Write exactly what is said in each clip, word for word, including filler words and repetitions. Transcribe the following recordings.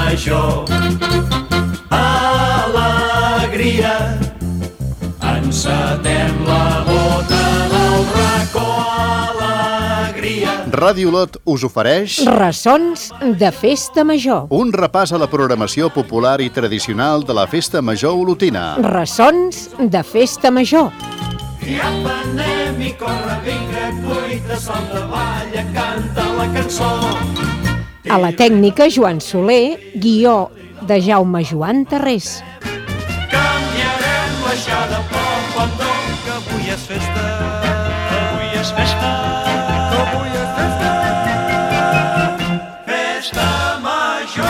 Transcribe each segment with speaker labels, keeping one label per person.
Speaker 1: major. Alegria, encetem la bota del racó. Alegria.
Speaker 2: Ràdio Lot us ofereix
Speaker 3: Ressons de Festa Major.
Speaker 2: Un repàs a la programació popular i tradicional de la Festa Major olotina.
Speaker 3: Ressons de Festa Major.
Speaker 1: I apanem i corre, vinga, cuita, salta, balla, canta la cançó.
Speaker 3: A la tècnica, Joan Soler, guió de Jaume Joan Tarrés.
Speaker 1: Canviarem l'aixada pop quan dom, que avui és festa. Avui és festa. Avui és festa. Festa Major.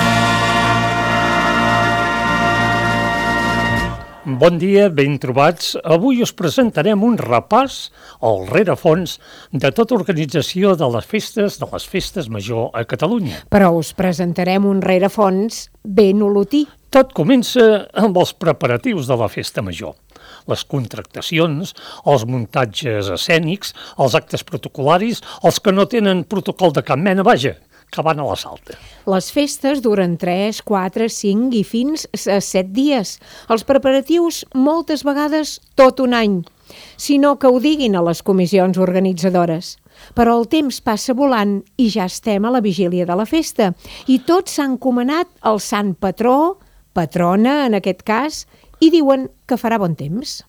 Speaker 4: Bon dia, ben trobats. Avui us presentarem un repàs al rerefons de tota organització de les festes de les festes major a Catalunya.
Speaker 3: Però us presentarem un rerefons ben olotí.
Speaker 4: Tot comença amb els preparatius de la festa major. Les contractacions, els muntatges escènics, els actes protocolaris, els que no tenen protocol de cap mena, vaja, que van a la salta.
Speaker 3: Les festes duren tres, quatre, cinc i fins a set dies. Els preparatius moltes vegades tot un any, sinó que ho diguin a les comissions organitzadores. Però el temps passa volant i ja estem a la vigília de la festa i tots s'han encomanat al sant patró, patrona en aquest cas, i diuen que farà bon temps.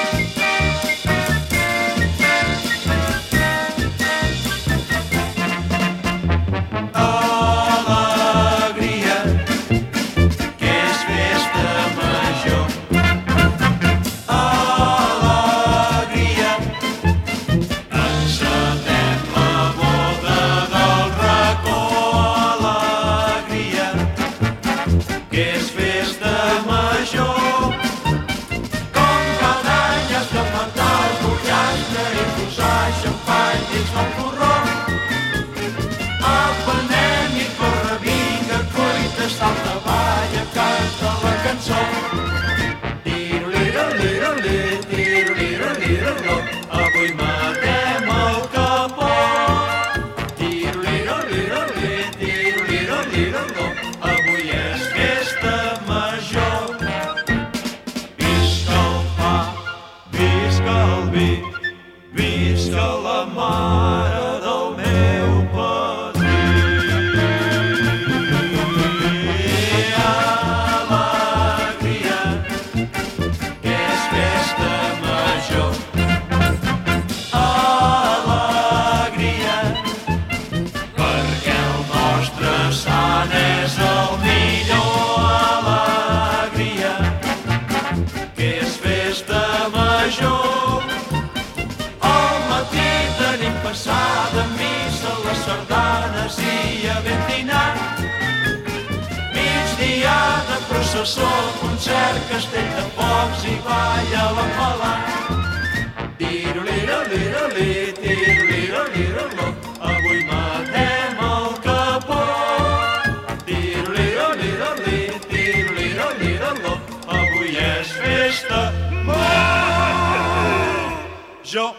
Speaker 1: Concert, castell de focs i balla l'enfalat. Tiro-liro-liro-li, tiro-liro-liro-lo, avui matem el capó. Tiro-liro-liro-li, tiro-liro-liro-lo, avui és festa major.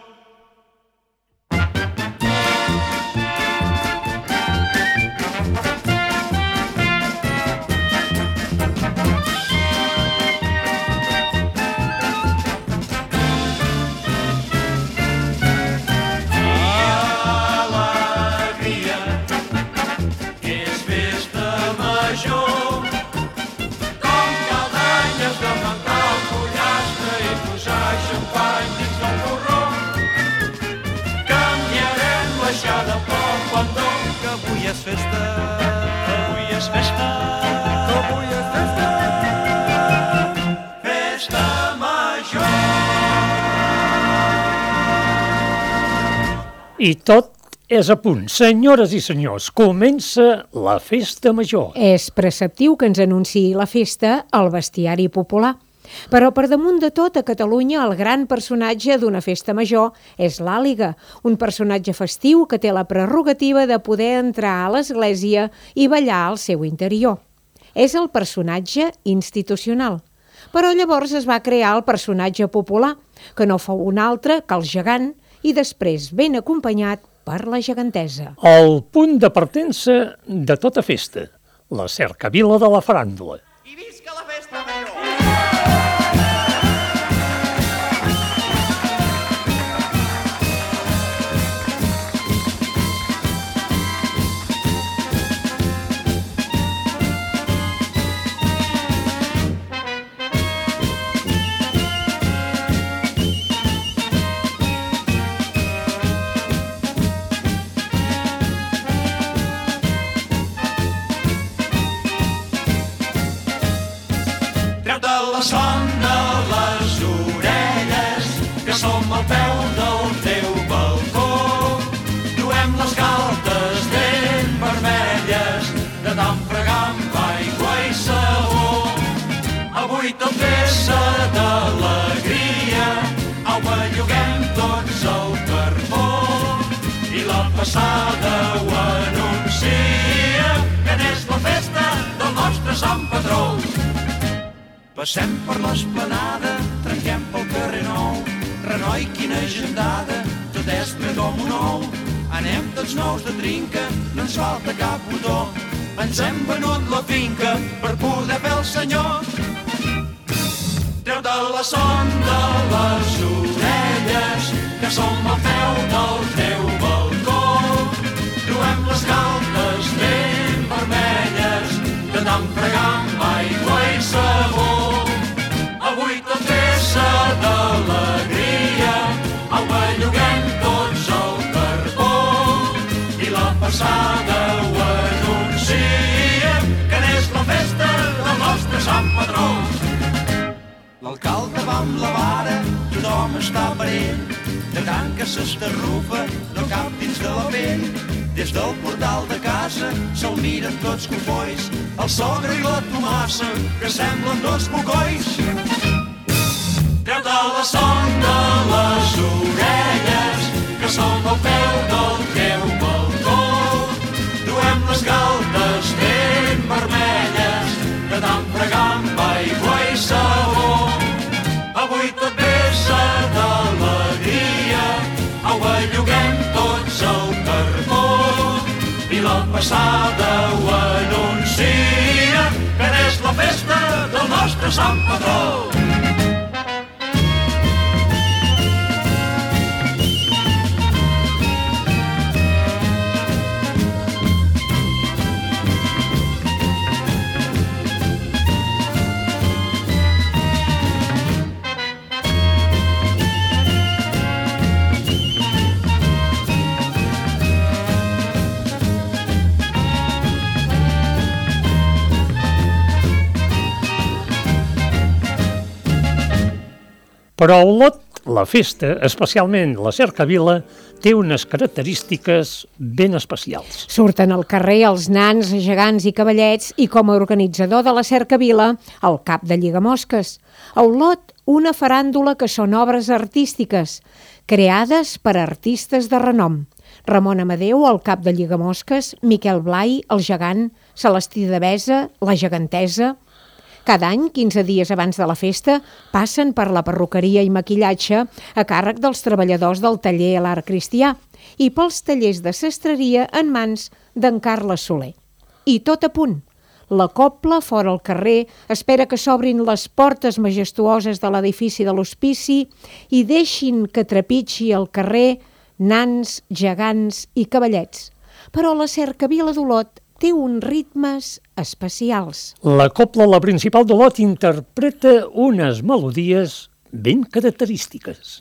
Speaker 1: Festa, avui és festa, avui és festa, festa major.
Speaker 4: I tot és a punt. Senyores i senyors, comença la festa major.
Speaker 3: És preceptiu que ens anunciï la festa al bestiari popular. Però per damunt de tot, a Catalunya, el gran personatge d'una festa major és l'àliga, un personatge festiu que té la prerrogativa de poder entrar a l'església i ballar al seu interior. És el personatge institucional. Però llavors es va crear el personatge popular, que no fou un altre que el gegant, i després ben acompanyat per la gegantesa.
Speaker 4: El punt de partença de tota festa, la cercavila de la faràndula.
Speaker 1: I visca la festa major! La son de les orelles, que som al peu del teu balcó. Duem les galtes ben vermelles, de tant fregar amb aigua i sabó. Avui tot vessa d'alegria, au belluguem tots el carbó. I la passada ho anuncia, que n'és la festa del nostre sant patró. Passem per l'esplanada, trenquem pel carrer Nou. Renoi, quina agendada, tot és ple com un ou. Anem tots nous de trinca, no ens falta cap botó. Ens hem venut la finca per poder fer el senyor. Treu-te la son de les orelles, que som al peu del teu balcó. Truem les galtes ben vermelles, de tant fregar amb aigua i sabó. Avui tot vessa d'alegria, au belluguem tots el carbó. I la passada ho anuncia, que n'és la festa del nostre sant patró. L'alcalde va amb la vara, tothom està per ell. De tant que s'estarrufa, no cap dins de la pell. Des del portal de casa se'l miren tots cofois, el sogre i la Tomassa, que semblen dos bocois. Treu-te la son de les orelles, que som al peu del teu balcó. Duem les galtes ben vermelles, de tant fregar amb aigua i sabó. Avui tot vessa d'alegria, au belluguem tots el carbó. I la passada ho anuncia, que n'és la festa del nostre sant patró.
Speaker 4: Però a Olot, la festa, especialment la cercavila, té unes característiques ben especials.
Speaker 3: Surten al carrer els nans, gegants i cavallets i com a organitzador de la cercavila, el cap de Lligamosques. A Olot, una faràndula que són obres artístiques, creades per artistes de renom. Ramon Amadeu, el cap de Lligamosques, Miquel Blai, el gegant, Celestí Devesa, la gegantesa. Cada any, quinze dies abans de la festa, passen per la perruqueria i maquillatge a càrrec dels treballadors del taller a l'Art Cristià i pels tallers de sastreria en mans d'en Carles Soler. I tot a punt. La cobla, fora al carrer, espera que s'obrin les portes majestuoses de l'edifici de l'Hospici i deixin que trepitgi el carrer nans, gegants i cavallets. Però la cercavila d'Olot té uns ritmes especials.
Speaker 4: La cobla, la principal d'Olot, interpreta unes melodies ben característiques.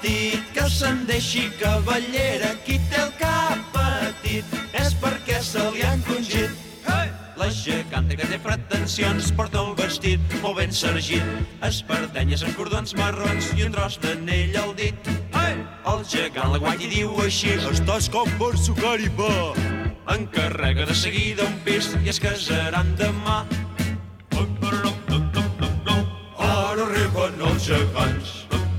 Speaker 1: petit, que se'n deixi cavallera. Qui té el cap petit és perquè se li ha encongit. La geganta que té pretensions porta el vestit molt ben sergit, espardenyes en cordons marrons i un tros d'anell al dit. El gegant la guanya i diu així: estàs com per sucar i pa. Encarrega de seguida un pis i es casaran demà. Ara arriben els gegants,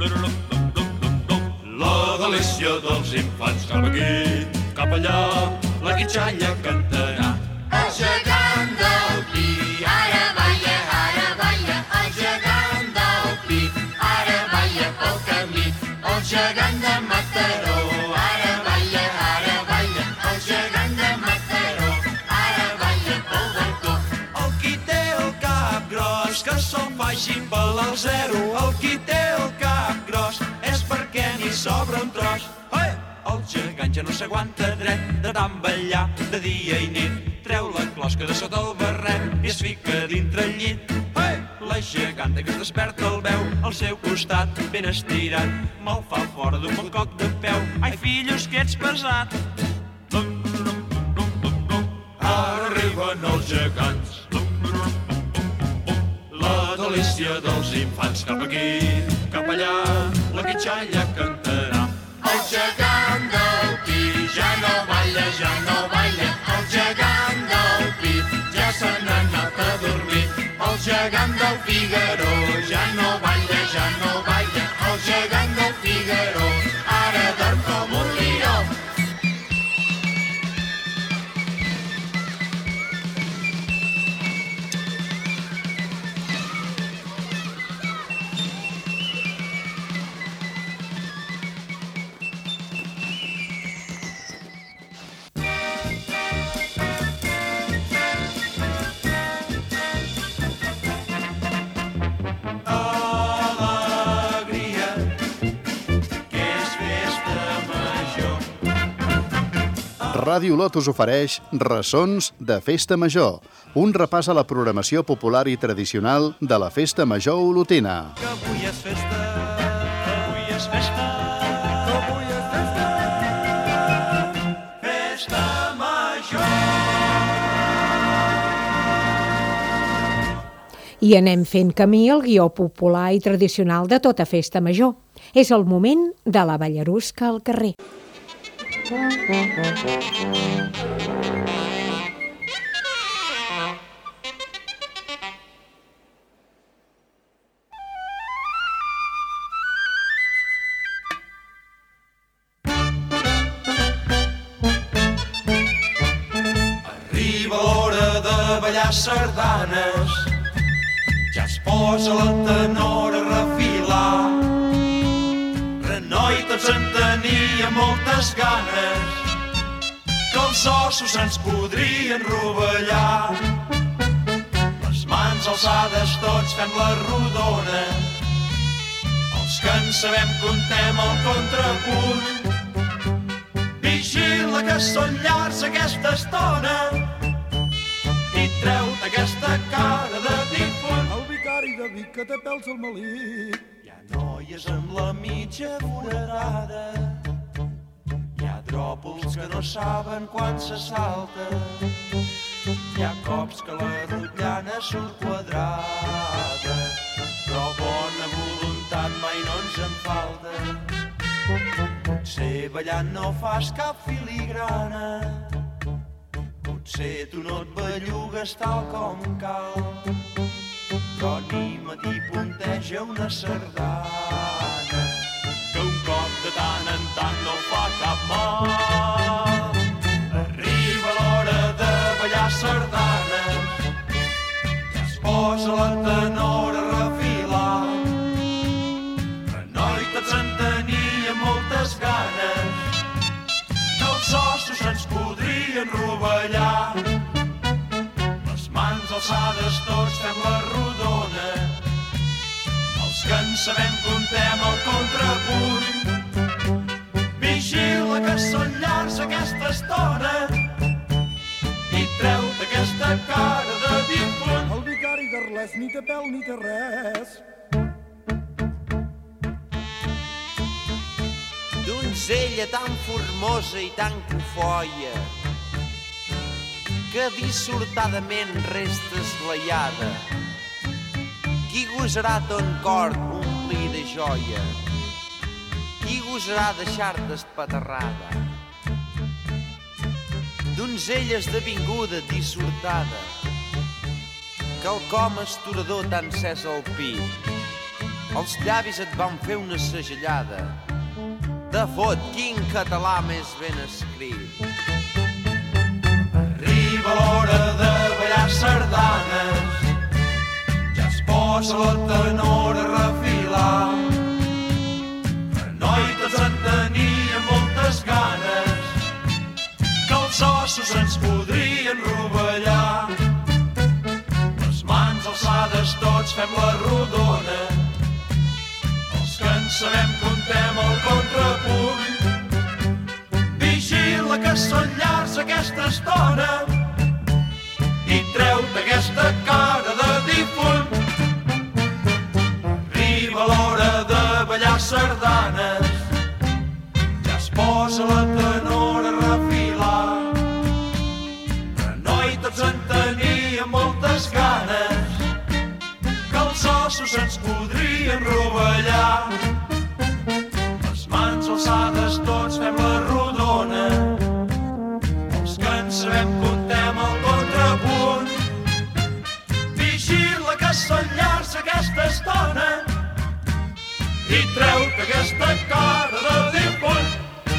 Speaker 1: la delícia dels infants. Cap aquí, cap allà, la quitxalla cantarà.
Speaker 5: El gegant del Pi, ara balla, ara balla. El gegant del Pi, ara balla pel camí. El gegant de Mataró, ara balla, ara balla. El gegant de Mataró, ara balla pel balcó.
Speaker 1: El qui té el cap gros, que se'l faci pelar al zero. El qui té el cap gros és perquè n'hi sobra un tros. El gegant ja no s'aguanta dret de tant ballar de dia i nit. Treu la closca de sota el barret i es fica dintre el llit. La geganta que es desperta el veu al seu costat ben estirat. Me'l fa fora d'un bon coc de peu. Ai, fillos, que ets pesat. Ara arriben els gegants, la delícia dels infants. Cap aquí, cap allà, la quitxalla cantarà.
Speaker 5: El gegant del Pi ja no balla, ja no balla. El gegant del Pi ja se n'ha anat a dormir. El gegant del Figaró ja no balla, ja no balla. El gegant del Figaró ara dorm com un liró.
Speaker 2: Ràdio Lot us ofereix Ressons de Festa Major, un repàs a la programació popular i tradicional de la Festa Major olotina.
Speaker 1: Que avui és festa, que avui és festa, que avui és festa, festa major.
Speaker 3: I anem fent camí al guió popular i tradicional de tota festa major. És el moment de la ballarusca al carrer.
Speaker 1: Arriba l'hora de ballar sardanes, ja es posa la tenora a refilar. Renoi tots en teníem moltes ganes, que els ossos ens podrien rovellar. Les mans alçades tots fem la rodona, els que en sabem contem el contrapunt. Vigila que són llargs aquesta estona i treu-te aquesta cara de difunt.
Speaker 6: El vicari de Vic que té pèls al malic.
Speaker 1: Hi ha noies amb la mitja foradada, hi ha dròpols que no saben quan se salta, hi ha cops que la rotllana surt quadrada, però bona voluntat mai no ens en falta. Potser ballant no fas cap filigrana, potser tu no et bellugues tal com cal, però anima't i punteja una sardana, que un cop de tant en tant no fa cap mal. Arriba l'hora de ballar sardanes, ja es posa la tenora a refilar. Renoi, tots en teníem moltes ganes, que els ossos ens podrien rovellar. Les mans alçades tots fem la rodona, els que en sabem contem el contrapunt. Vigila que són llargs aquesta estona i treu-te aquesta cara de difunt.
Speaker 6: El vicari d'Arles ni té pèl ni té res.
Speaker 7: donzella tan formosa i tan cofoia, que dissortadament resta esglaiada. Qui gosarà ton cor omplir de joia? Qui gosarà deixar-te espaterrada? Donzella esdevinguda, dissortada, quelcom astorador t'ha encès al pit. Els llavis et van fer una segellada. De fot, quin català més ben escrit.
Speaker 1: Arriba l'hora de ballar sardanes, ja es posa la tenora a refilar. Per noi tots en teníem moltes ganes, que els ossos ens podrien rovellar. Les mans alçades tots fem la rodona, els que en sabem contem el contrapunt. Vigila que són llars aquesta estona i treu-te aquesta cara de difunt. Arriba l'hora de ballar sardanes, ja es posa la tenora a refilar. Però noi tots en teníem moltes ganes, que els ossos ens podrien rovellar. Les mans alçades tots fem la rodona, els que en sabem contem el contrapunt. Vigila que són llars aquesta estona i treu-te aquesta cara de difunt.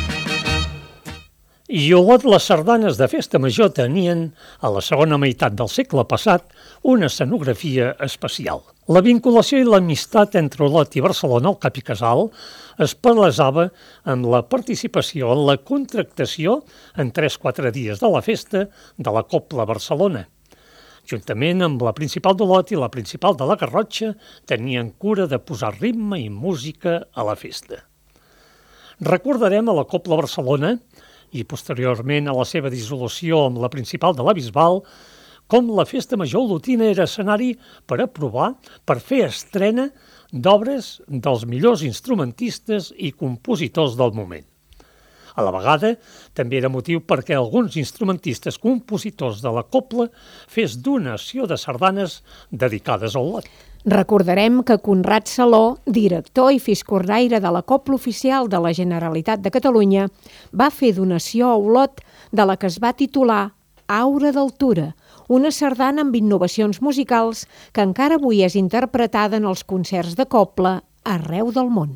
Speaker 4: I Olot, les sardanes de festa major tenien, a la segona meitat del segle passat, una escenografia especial. La vinculació i l'amistat entre Olot i Barcelona, al Cap i Casal, es palesava amb la participació en la contractació en tres quatre dies de la festa de la Cobla Barcelona. Juntament amb la principal d'Olot i la principal de la Garrotxa, tenien cura de posar ritme i música a la festa. Recordarem a la Cobla Barcelona, i posteriorment a la seva dissolució amb la principal de la Bisbal, com la festa major olotina era escenari per aprovar, per fer estrena d'obres dels millors instrumentistes i compositors del moment. A la vegada, també era motiu perquè alguns instrumentistes compositors de la cobla fes donació de sardanes dedicades a Olot.
Speaker 3: Recordarem que Conrad Saló, director i fiscordaire de la Cobla Oficial de la Generalitat de Catalunya, va fer donació a Olot de la que es va titular Aura d'Altura, una sardana amb innovacions musicals que encara avui és interpretada en els concerts de cobla arreu del món.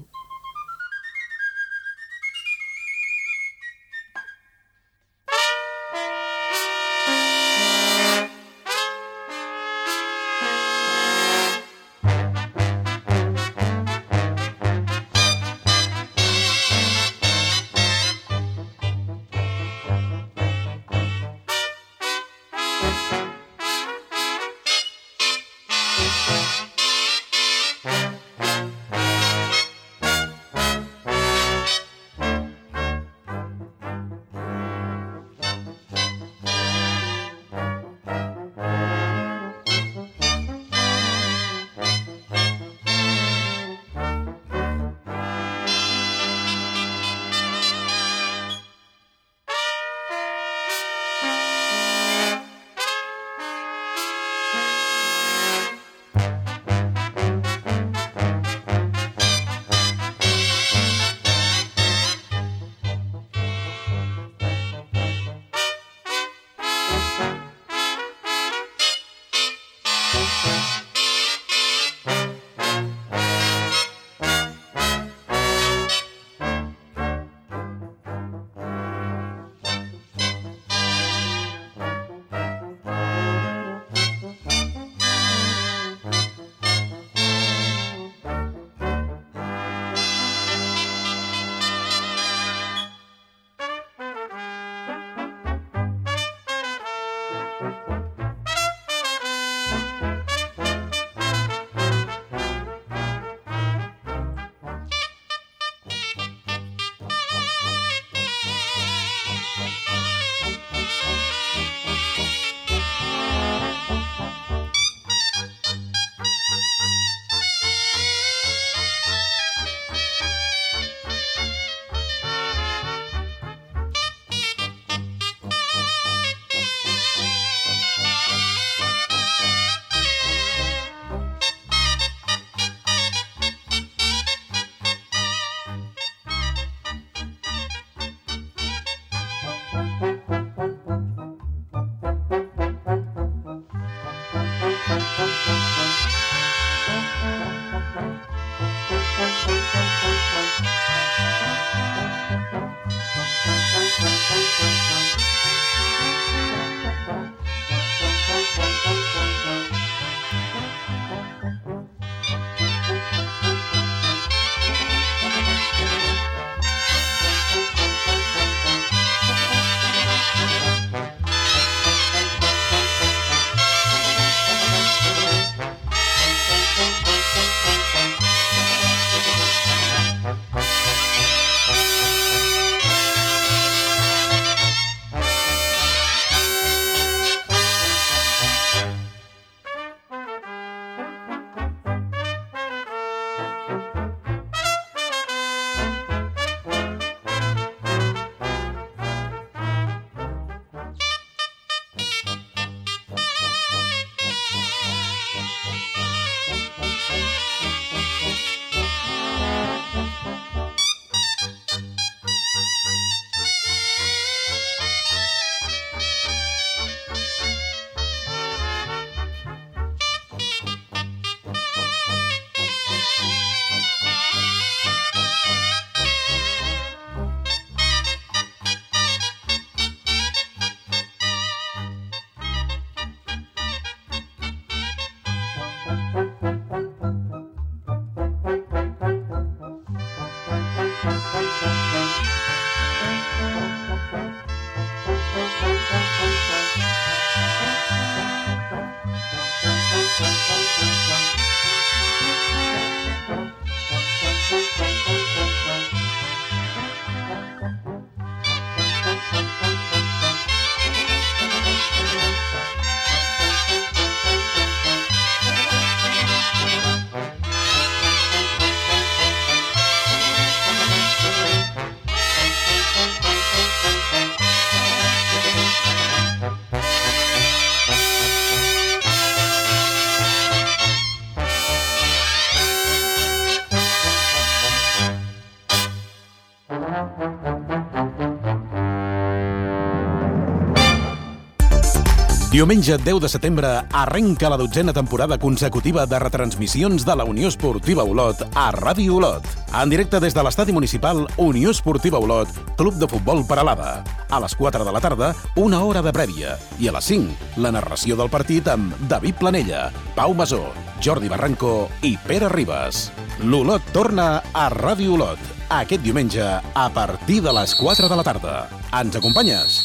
Speaker 8: Diumenge deu de setembre arrenca la dotzena temporada consecutiva de retransmissions de la Unió Esportiva Olot a Ràdio Olot. En directe des de l'estadi municipal Unió Esportiva Olot, Club de Futbol Peralada. A les quatre de la tarda, una hora de prèvia. I a les cinc, la narració del partit amb David Planella, Pau Masó, Jordi Barranco i Pere Ribas. L'Olot torna a Ràdio Olot, aquest diumenge a partir de les quatre de la tarda. Ens acompanyes?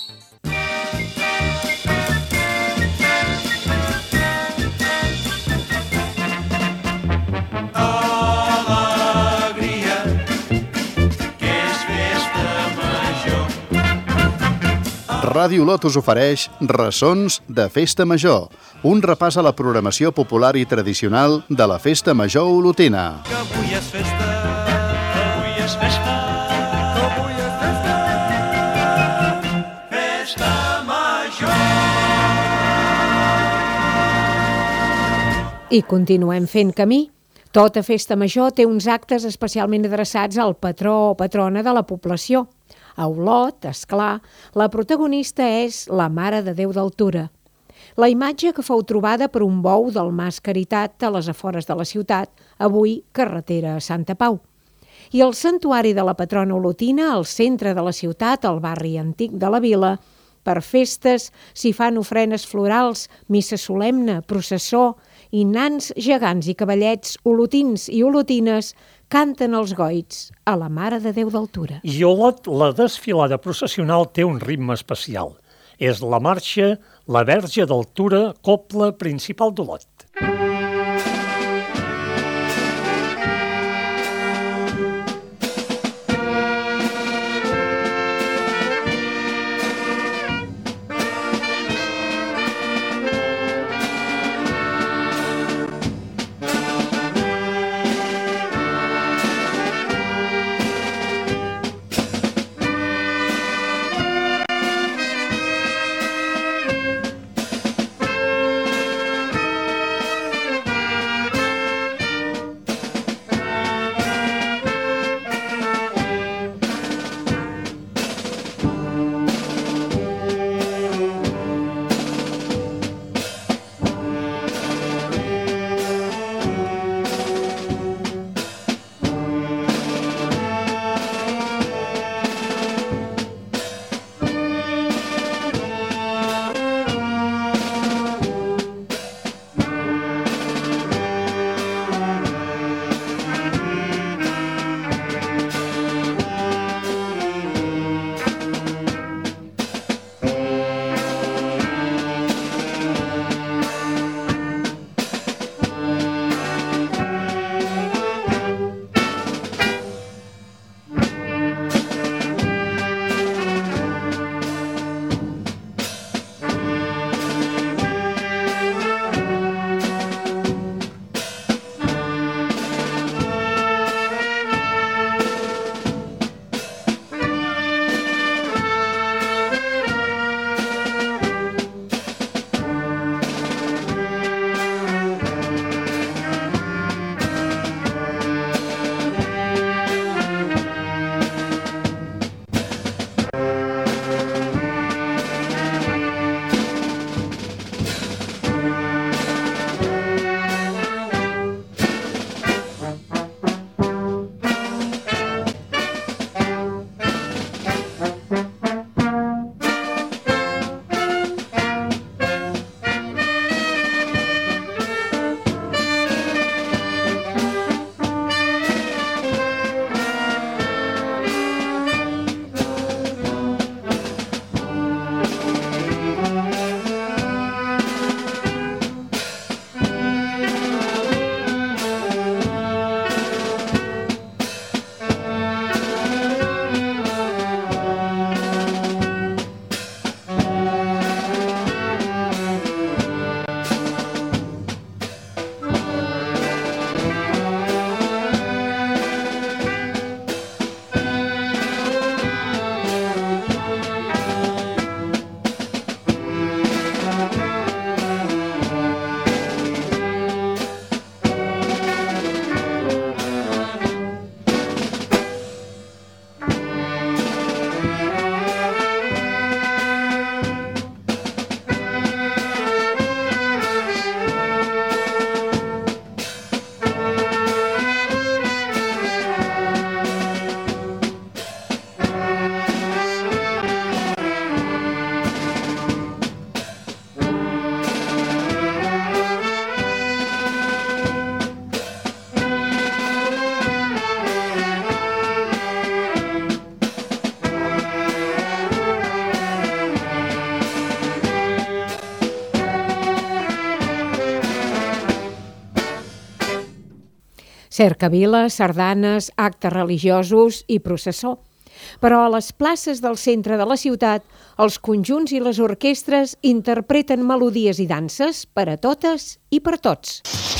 Speaker 2: Ràdio Olot us ofereix Ressons de Festa Major, un repàs a la programació popular i tradicional de la Festa Major olotina.
Speaker 1: Que avui és festa, que avui és festa, que avui és festa, Festa Major.
Speaker 3: I continuem fent camí. Tota Festa Major té uns actes especialment adreçats al patró o patrona de la població. A Olot, esclar, la protagonista és la Mare de Déu d'Altura. La imatge que fou trobada per un bou del Mas Caritat a les afores de la ciutat, avui carretera a Santa Pau. I el santuari de la patrona olotina, al centre de la ciutat, al barri antic de la vila, per festes s'hi fan ofrenes florals, missa solemne, processó, i nans, gegants i cavallets, olotins i olotines, canten els goits a la Mare de Déu d'Altura.
Speaker 4: I a Olot, la desfilada processional té un ritme especial. És la marxa La Verge d'Altura, cobla principal d'Olot.
Speaker 3: cercaviles, sardanes, actes religiosos i processó. Però a les places del centre de la ciutat, els conjunts i les orquestres interpreten melodies i danses per a totes i per tots.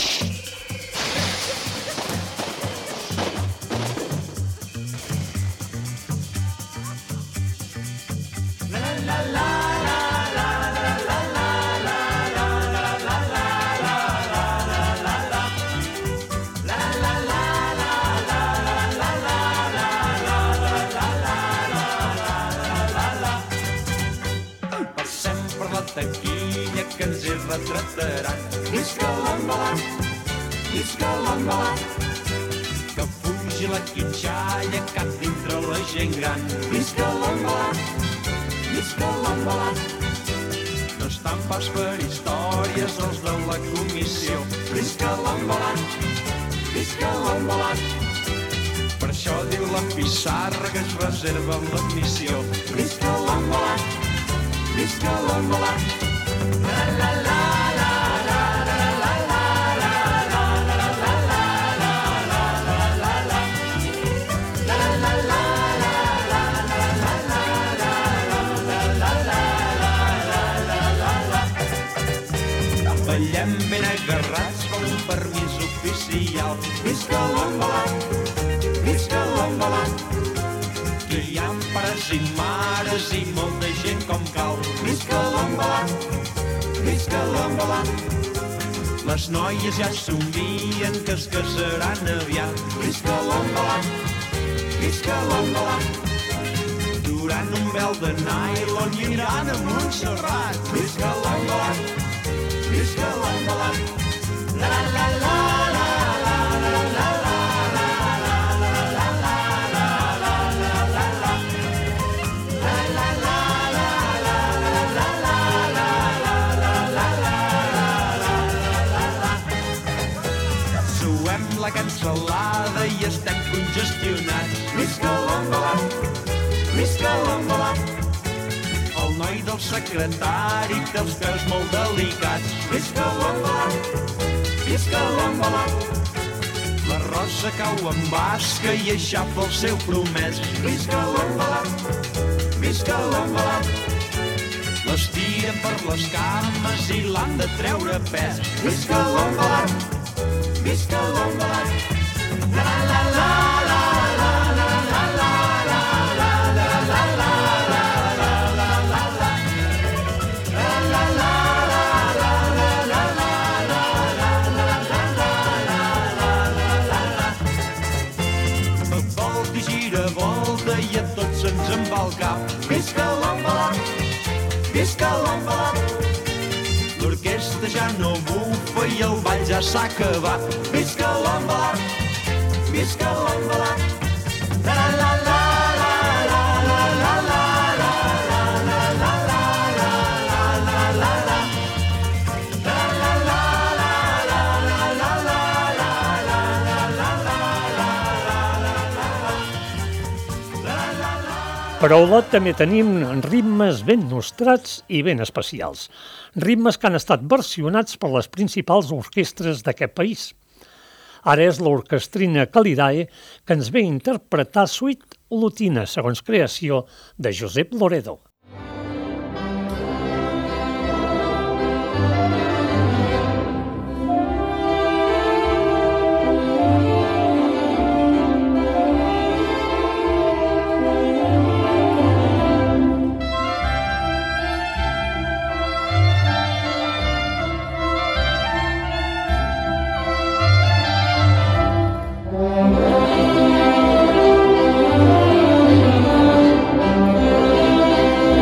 Speaker 1: Taquilla que ens hi retrataran. Visca l'embalat, visca l'embalat, que fugi la quitxalla cap dintre la gent gran. Visca l'embalat, visca l'embalat, no estan pas per històries els de la comissió. Visca l'embalat, visca l'embalat, per això diu la pissarra que es reserva l'admissió. Visca l'embalat, visca l'embalat, la la la la la la la la la la la la la. Ballem ben agarrats com un permís oficial. Visca l'embalat, visca l'embalat, que hi ha pares i mares i molta gent com cal. Visca l'embalat, visca l'embalat, les noies ja somien que es casaran aviat. Visca l'embalat, visca l'embalat, durant un vel de nylon i aniran a Montserrat. Visca l'embalat, visca l'embalat, la la la la la la la la. La cansalada i estem congestionats. Visca l'embalat, visca l'embalat, el noi del secretari té els peus molt delicats. Visca l'embalat, visca l'embalat, la rosa cau en basca i aixafa el seu promès. Visca l'embalat, visca l'embalat, les tiren per les cames i l'han de treure pes. Visca l'embalat, visca l'embalat, la la la la la la la la la la la la la volta i gira volta i a tots ens en va el cap. Visca l'embalat, visca l'embalat, l'orquestra ja no bufa i el ball ja s'ha acabat. Visca l'embalat, visca l'embalat, la la la la la la la la la la la la la la la.
Speaker 4: Però a Olot també tenim ritmes ben nostrats i ben especials. Ritmes que han estat versionats per les principals orquestres d'aquest país. Ara és l'orquestrina Calidae que ens ve a interpretar Suite Olotina, segons creació de Josep Loredo.
Speaker 5: Thank you.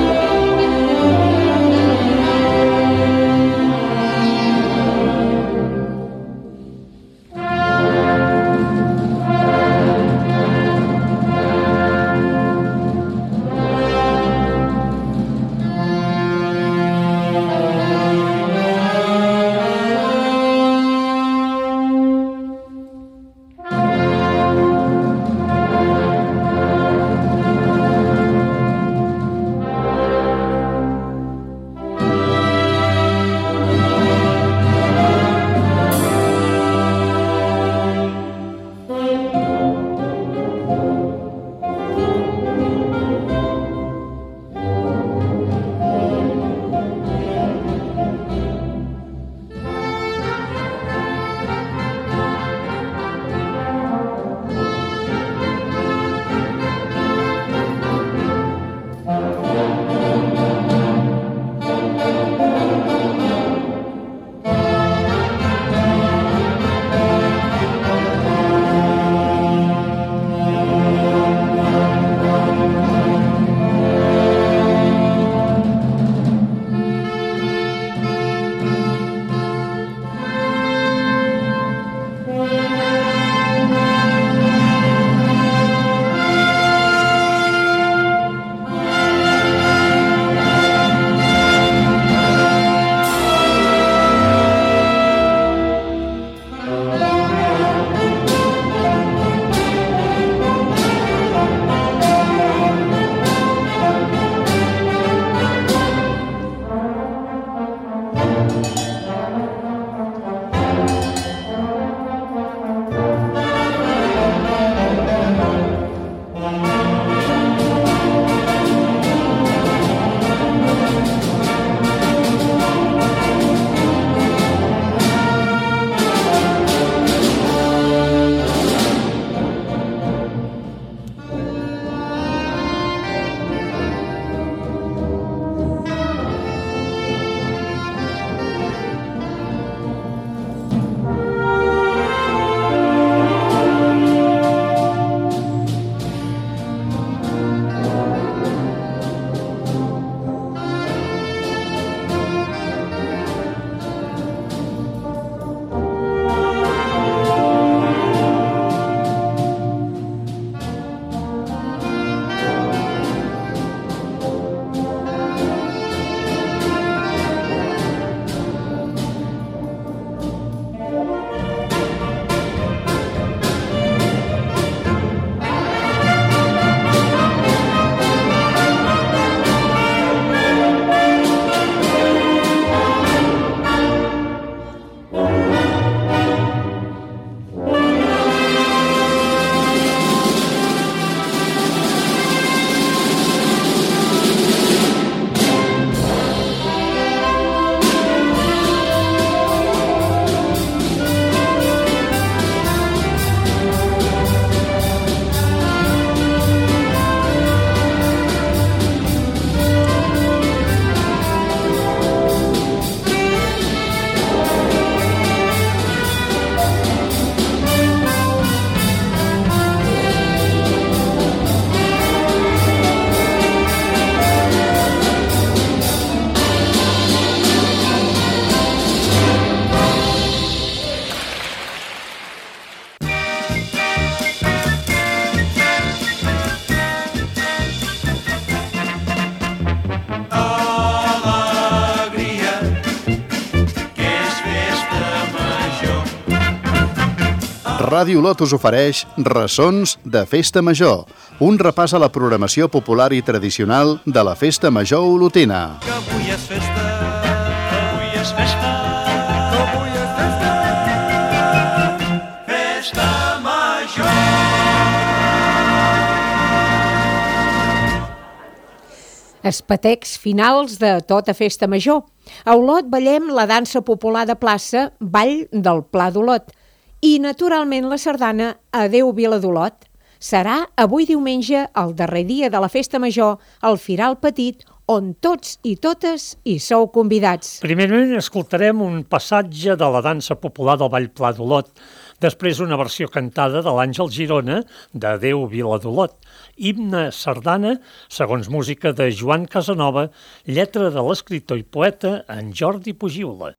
Speaker 2: Ràdio Olot us ofereix Ressons de Festa Major, un repàs a la programació popular i tradicional de la Festa Major olotina.
Speaker 1: Que avui és festa, que avui és festa, que avui és festa, festa major.
Speaker 3: Espetecs finals de tota festa major. A Olot ballem la dansa popular de plaça Ball del Pla d'Olot i, naturalment, la sardana Adéu Vila d'Olot. Serà avui diumenge, el darrer dia de la festa major, al Firal Petit, on tots i totes hi sou convidats.
Speaker 4: Primerament escoltarem un passatge de la dansa popular del Ball Pla d'Olot, després una versió cantada de l'Àngel Girona d'Adéu Vila d'Olot, himne sardana, segons música de Joan Casanova, lletra de l'escriptor i poeta en Jordi Pugiula.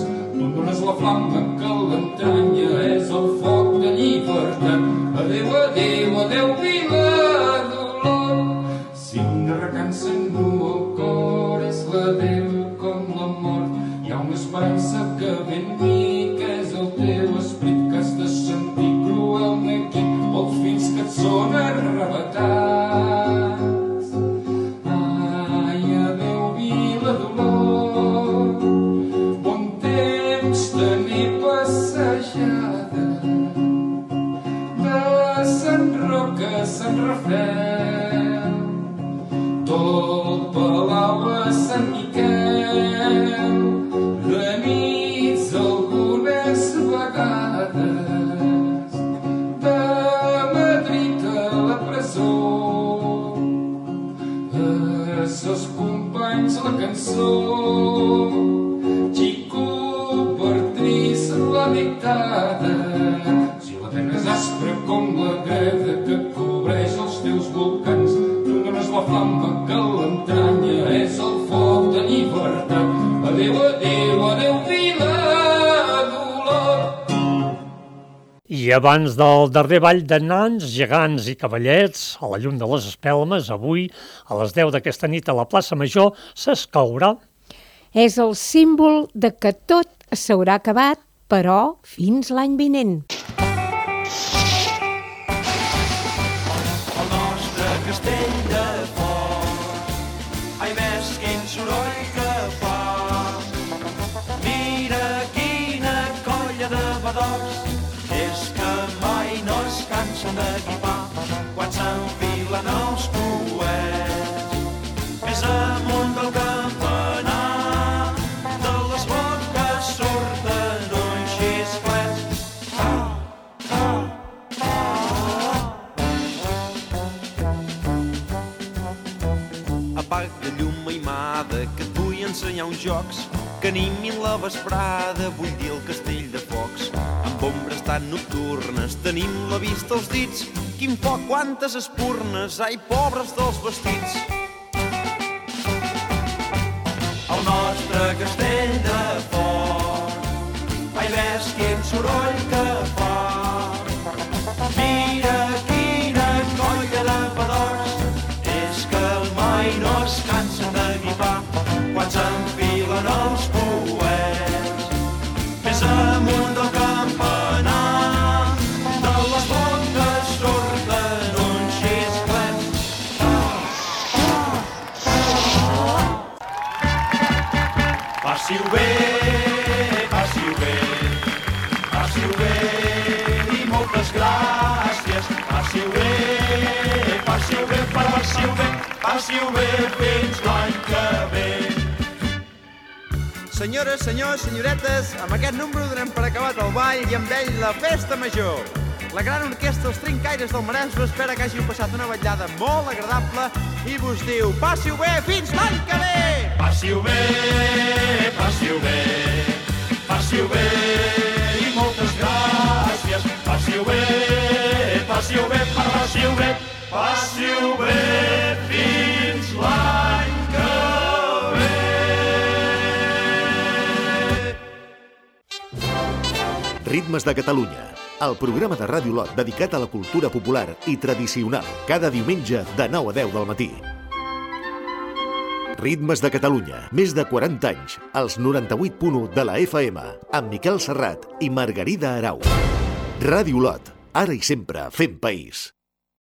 Speaker 9: La flama que l'entranya és el foc de llibertat. Adéu, adéu. Sant Rafel, tot Palau a Sant Miquel, de nits algunes vegades, de Madrid a la presó, a sos companys la cançó, Xico Bertris la dictada, si la pena és aspra com la greda que cobreix els teus volcans, tu dones la flama que l'entranya és el foc de llibertat. Adéu, adéu, adéu, vila d'Olot.
Speaker 4: I abans del darrer ball de nans, gegants i cavallets, a la llum de les espelmes, avui, a les deu d'aquesta nit a la plaça Major, s'escaurà.
Speaker 3: És el símbol de que tot s'haurà acabat, però fins l'any vinent.
Speaker 1: El nostre castell de foc, ai, ves quin soroll que fa. Mira quina colla de badocs, és que mai no es cansen d'equipar. Quan s'enfilen els coets, més amunt del campanar, de les boques surten uns xisclets. Ah, ah, ah. Apaga llum aimada, que et vull ensenyar uns jocs que animin la vesprada, vull dir el castell de focs. Amb ombres tan nocturnes, tenim la vista als dits. Quin foc, quantes espurnes, ai, pobres dels vestits. El nostre castell de foc, ai, ves quin soroll que fa. Mira quina colla de badocs, és que mai no es cansen de guipar. Quan s'enfilen els coets, més amunt del campanar, de les boques surten uns xisclets. Passi-ho bé, passi-ho bé, passi-ho bé i moltes gràcies. Passi-ho bé, passi-ho bé, passi-ho bé, passi-ho bé fins l'any que ve.
Speaker 10: Senyores, senyors, senyoretes, amb aquest número donem per acabat el ball i amb ell la festa major. La gran orquestra Els Trincaires del Maresme espera que hàgiu passat una vetllada molt agradable i vos diu passi-ho bé fins l'any que ve!
Speaker 1: Passi-ho bé, passi-ho bé, passi-ho bé i moltes gràcies. Passi-ho bé, passi-ho bé, passi-ho bé, passi-ho bé fins l'any que ve.
Speaker 11: Ritmes de Catalunya, el programa de Ràdio Lot dedicat a la cultura popular i tradicional, cada diumenge de nou a deu del matí. Ritmes de Catalunya, més de quaranta anys, als noranta-vuit punt u de la F M, amb Miquel Serrat i Margarida Arau. Ràdio Lot, ara i sempre fent país.